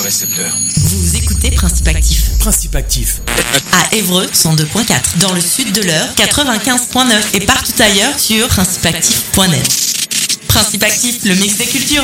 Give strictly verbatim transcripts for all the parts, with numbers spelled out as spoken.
récepteur. Vous écoutez Principe Actif. Principe Actif. À Évreux, cent deux virgule quatre. Dans le sud de l'Eure, quatre-vingt-quinze virgule neuf. Et partout ailleurs sur principe actif point net. Principe Actif, le mix des cultures.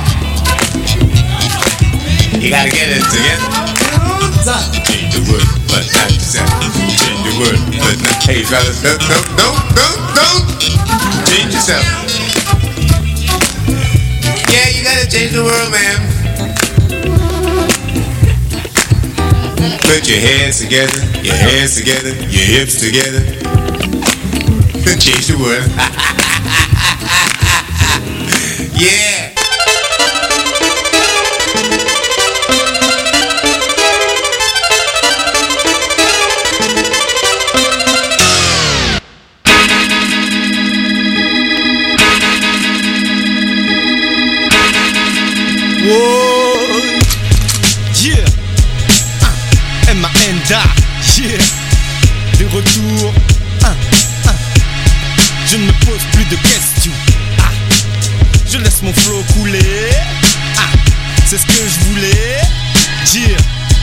You gotta get it together. Change the world. but not yourself. Change the world, but not. Hey fellas, don't, don't, don't, don't, don't change yourself. Yeah, you gotta change the world, man. Put your hands together, your hands together, your hips together. Change the world. Yeah. Whoa, yeah, uh, M A N D A, yeah, de retour, uh, uh. Je ne me pose plus de questions, ah. Je laisse mon flow couler, ah. C'est ce que je voulais dire.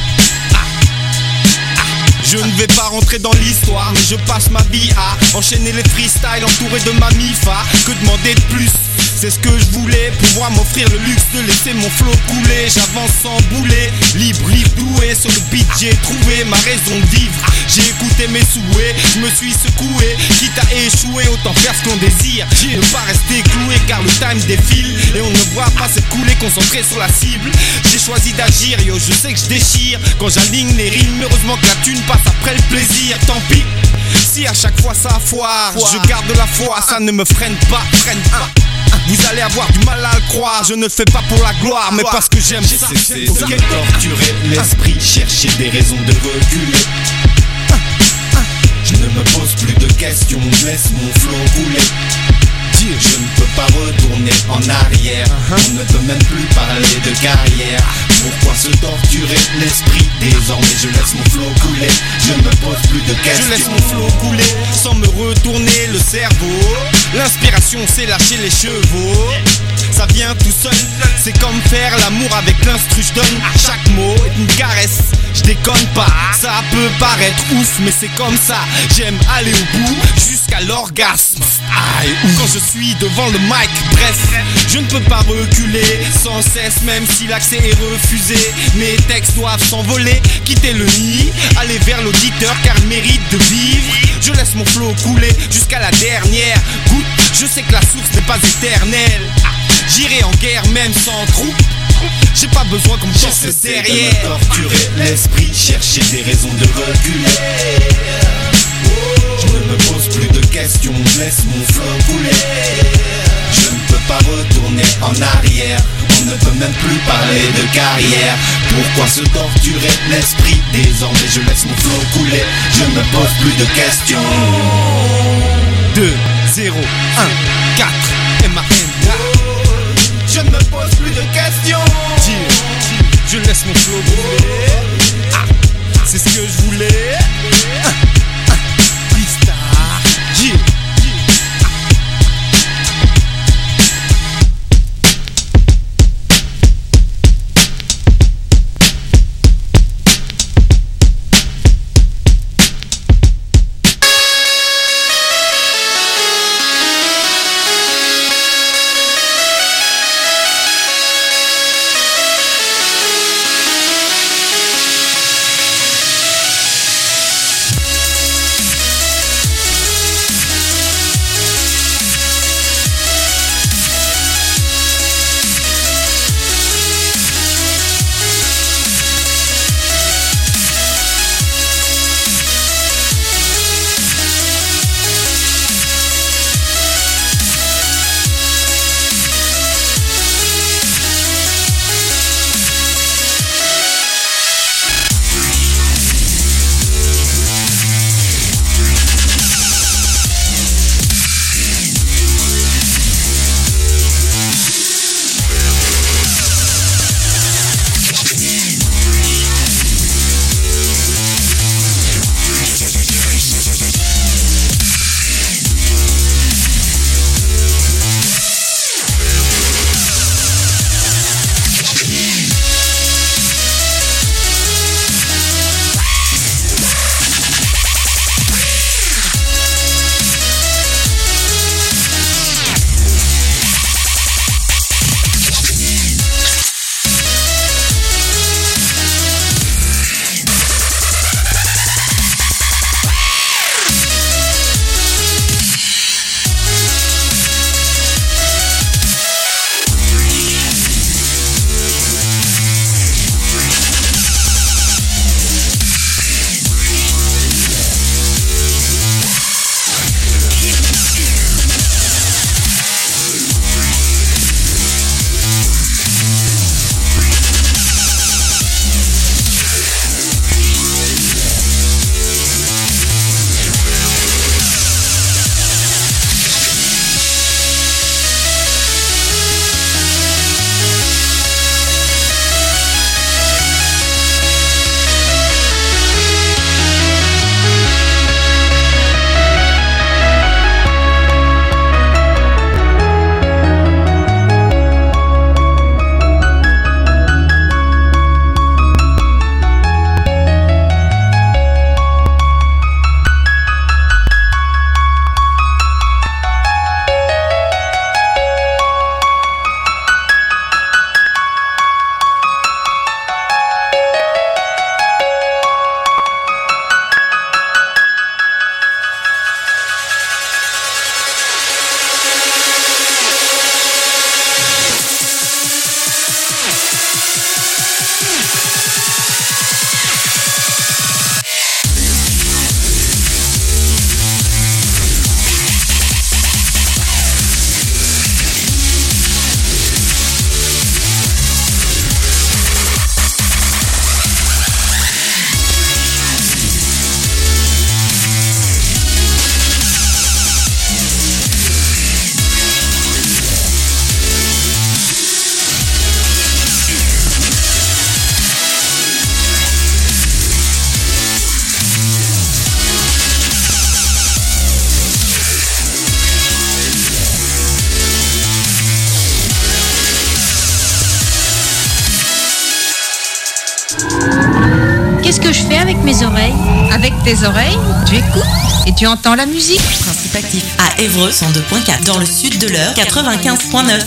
Je ne vais pas rentrer dans l'histoire, mais je passe ma vie à enchaîner les freestyles entouré de ma mifa. Que demander de plus? C'est ce que je voulais, pouvoir m'offrir le luxe de laisser mon flow couler. J'avance sans bouler, libre, libre, doué. Sur le beat j'ai trouvé ma raison de vivre. J'ai écouté mes souhaits, je me suis secoué. Quitte à échouer, autant faire ce qu'on désire. Ne pas rester cloué car le time défile et on ne voit pas s'écouler, concentré sur la cible. J'ai choisi d'agir, yo, je sais que je déchire quand j'aligne les rimes. Heureusement que la thune passe après le plaisir, tant pis si à chaque fois ça foire. Je garde la foi, ça ne me freine pas, freine pas. Vous allez avoir du mal à le croire, je ne le fais pas pour la gloire, mais parce que j'aime ça. J'ai cessé de me torturer l'esprit, chercher des raisons de reculer. Je ne me pose plus de questions, laisse mon flow couler. Je ne peux pas retourner en arrière, on ne peut même plus parler de carrière. Pourquoi se torturer l'esprit? Désormais je laisse mon flow couler, je ne me pose plus de questions. Je laisse mon flow couler sans me retourner le cerveau. L'inspiration c'est lâcher les chevaux. Ça vient tout seul, c'est comme faire l'amour avec l'instru. Je donne chaque mot est une caresse, je déconne pas. Ça peut paraître ouf mais c'est comme ça. J'aime aller au bout jusqu'à l'orgasme. Aïe, ou quand je suis devant le mic, bref, je ne peux pas reculer sans cesse, même si l'accès est refusé. Mes textes doivent s'envoler, quitter le nid, aller vers l'auditeur car il mérite de vivre. Je laisse mon flow couler jusqu'à la dernière goutte. Je sais que la source n'est pas éternelle. J'irai en guerre même sans troupe. J'ai pas besoin qu'on me pense derrière. De me torturer l'esprit, chercher des raisons de reculer. Je ne me pose plus de questions, laisse mon flow couler. Je ne peux pas retourner en arrière, on ne peut même plus parler de carrière. Pourquoi se torturer l'esprit? Désormais je laisse mon flow couler, je ne me pose plus de questions. Deux, zéro, un, quatre, M A N D A. Je ne me pose plus de questions. Je laisse mon flow couler, ah, c'est ce que je voulais. Ah. Yeah. que je fais avec mes oreilles. Avec tes oreilles, tu écoutes et tu entends la musique. Principe actif à Évreux cent deux point quatre. Dans le sud de l'Eure, quatre-vingt-quinze point neuf.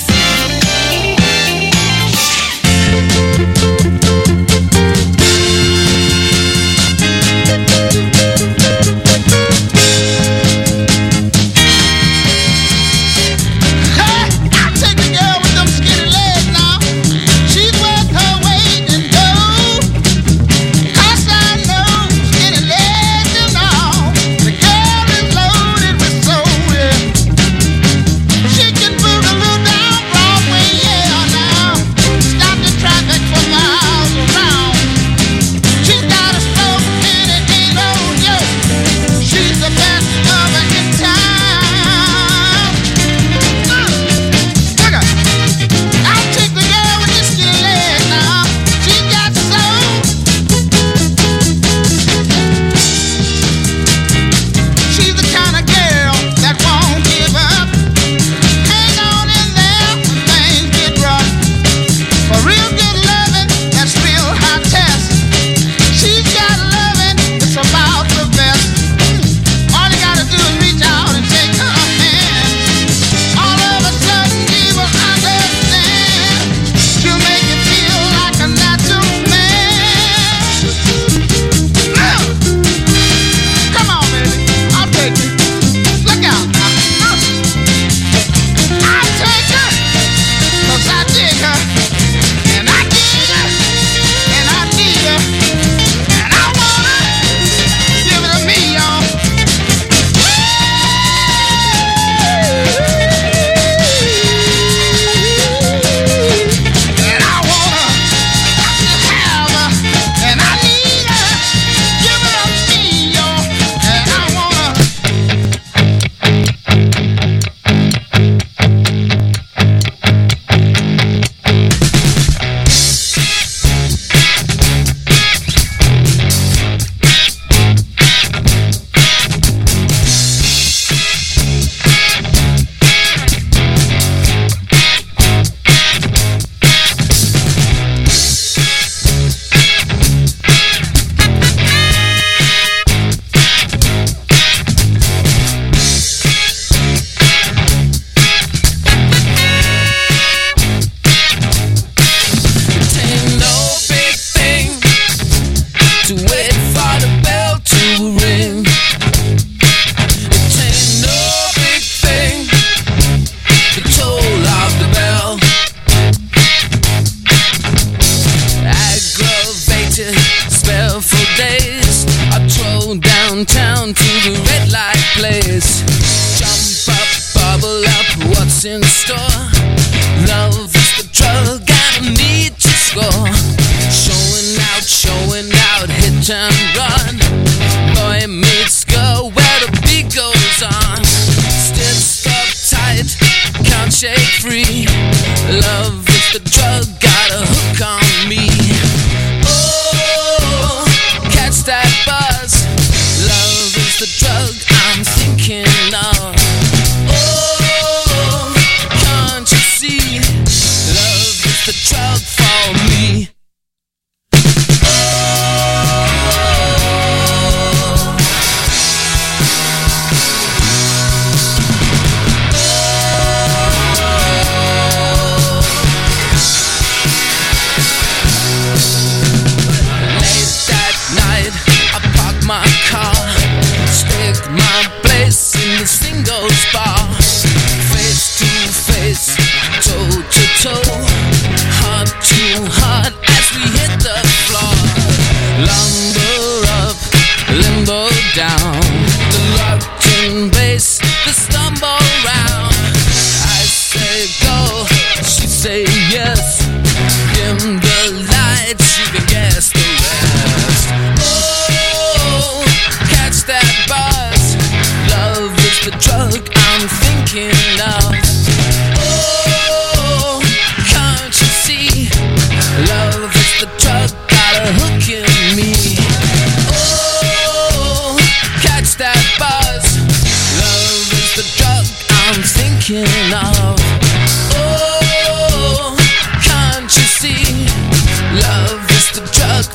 Love is the drug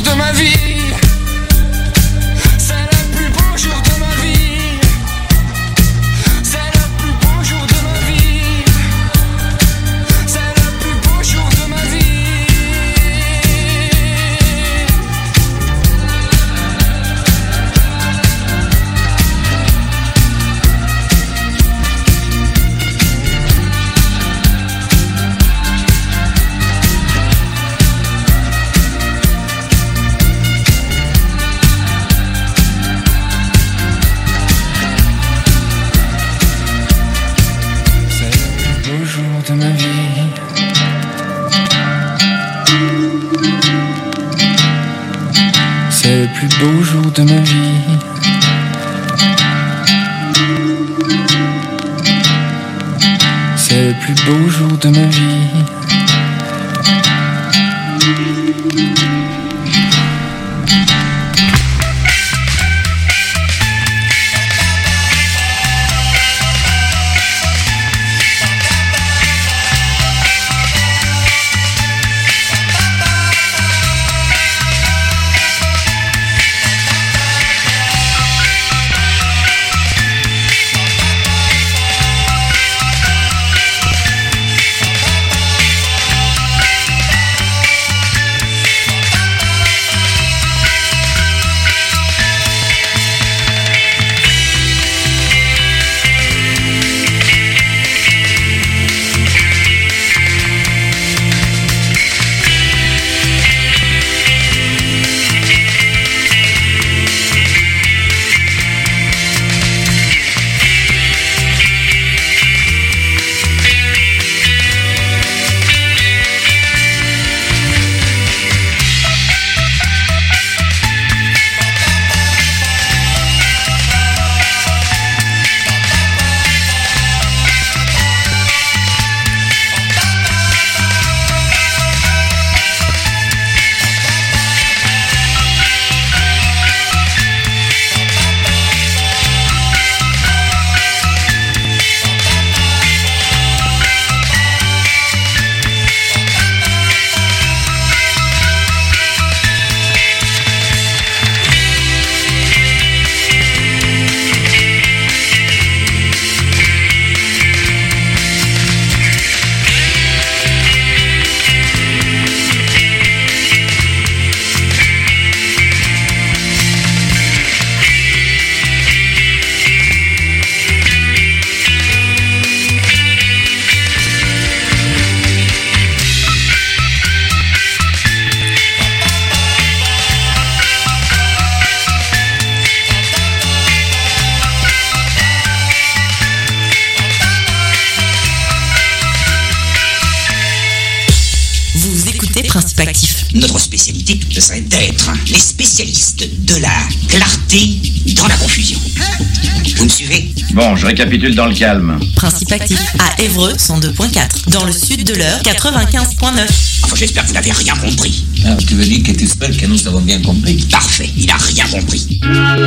de ma vie. C'est le plus beau jour de ma vie. C'est le plus beau jour de ma vie. C'est le plus beau jour de ma vie. De ma vie, c'est le plus beau jour de ma vie. C'est le plus beau jour de ma vie. Principe Actif. Notre spécialité, ce serait d'être les spécialistes de la clarté dans la confusion. Vous me suivez? Bon, je récapitule dans le calme. Principe Actif à Évreux cent deux point quatre. Dans le sud de l'Eure quatre-vingt-quinze point neuf. Enfin, j'espère que vous n'avez rien compris. Alors, tu veux dire que tu espères que nous avons bien compris? Parfait, il n'a rien compris.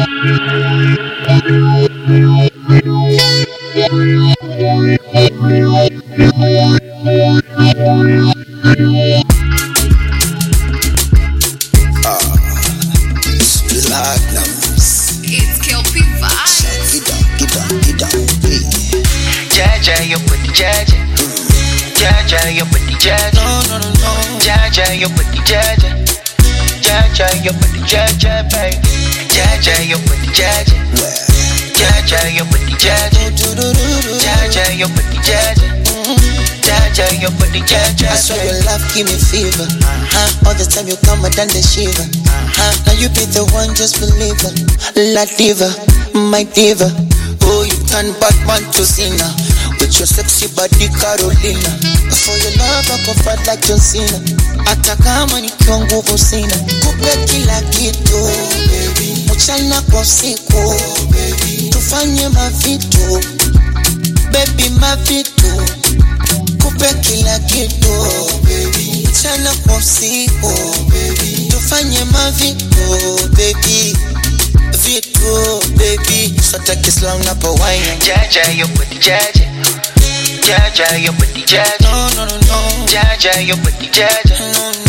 It's Kelpie Vibes. Get up, get up, get up, yeah. Jaja, your booty, Jaja. Jaja, your booty, Jaja. No, no, no, no. Jaja, your booty, Jaja. Jaja, your booty, Jaja, baby. Jaja, your booty, Jaja. Jaja, your booty, Jaja. Jaja, your booty, Jaja. Jaja, your booty, Jaja. I swear your love give me fever. Uh-huh. All the time you come, I done the shiver. Uh-huh. Now you be the one, just believe it. La diva, my diva. Oh, you turn Batman to Cena with your sexy body, Carolina. For your love, I go fight like John Cena. Hata kama nikiwa nguvu sina, kupe kila kitu, baby. Mchana kwa usiku, baby. Tufanye mavitu, baby, mavitu. Kupe kila kitu, baby. Mchana kwa usiku, baby. Tufanye mavitu, baby. Vitu, baby. Sota kislang na pa wine. Jaja, your booty, Jaja. Jaja, your booty, Jaja. No, no, no, no. Jaja, your booty, Jaja. No, no.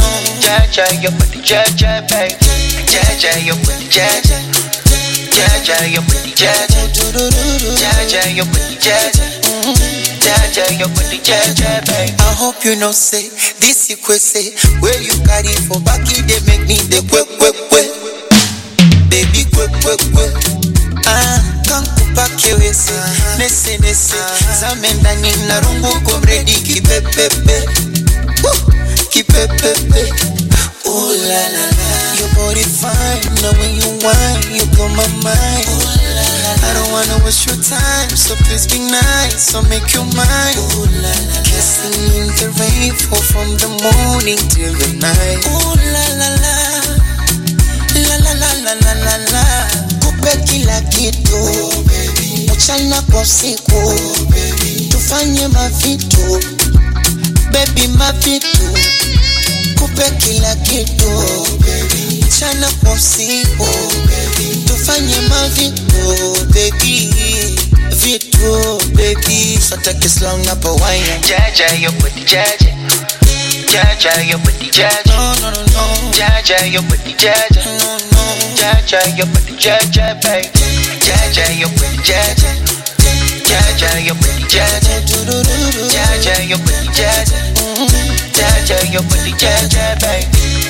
Jaja, your body, Jaja, baby. Jaja, your body, Jaja. Jaja, your body, Jaja. Jaja, your body, Jaja. Jaja, your body, Jaja, baby. I hope you know say this you could say where you carry for back it they make me the quick quick quick. Baby quick quick quick. Ah, kankupake wese nese nese zamenda nina rungu komredi kipepepe kipepepe. Ooh la la la, your body fine. Now when you whine, you blow my mind. Ooh la la la, I don't wanna waste your time, so please be nice, so make you mine. Ooh la la la, kissing in the rain, fall from the morning till the night. Ooh la la la, la la la la la la la. Kupe kila kitu, oh, baby. Mchana kwa siku, oh, baby. Tufanye mavitu, baby mavitu. Kupe kila kitu, oh, baby. Mchana kwa usiku, oh, baby. Tufanye mavitu, baby. Vitu, baby. So take it slow na pa wine. Jaja, your body, Jaja. Jaja, your body, Jaja. No, no, no, no. Jaja, your body, Jaja. No, no. Jaja, your body, Jaja, baby. Jaja, your body, Jaja. Jaja, your body, Jaja. Jaja, your body, Jaja. Jaja, your body, Jaja, baby.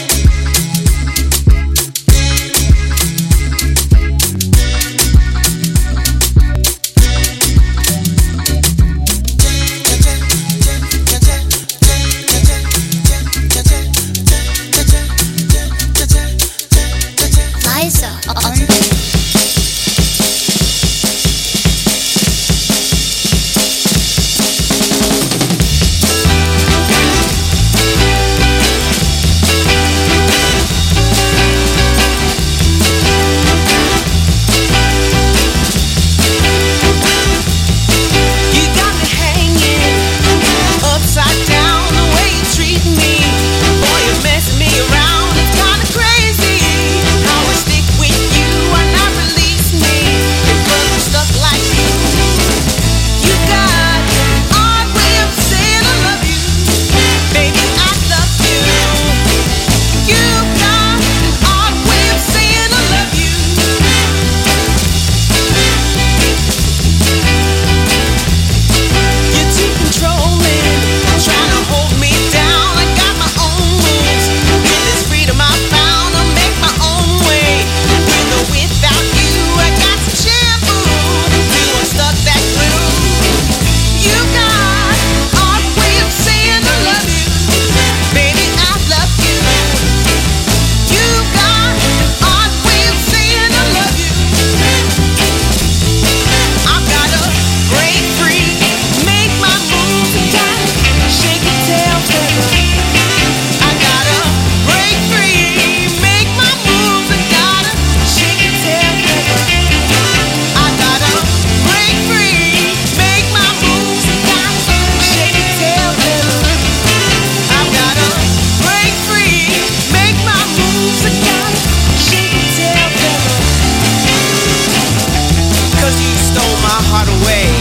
Liza on the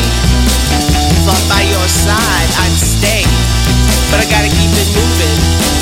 Side, I'd stay, but I gotta keep it moving.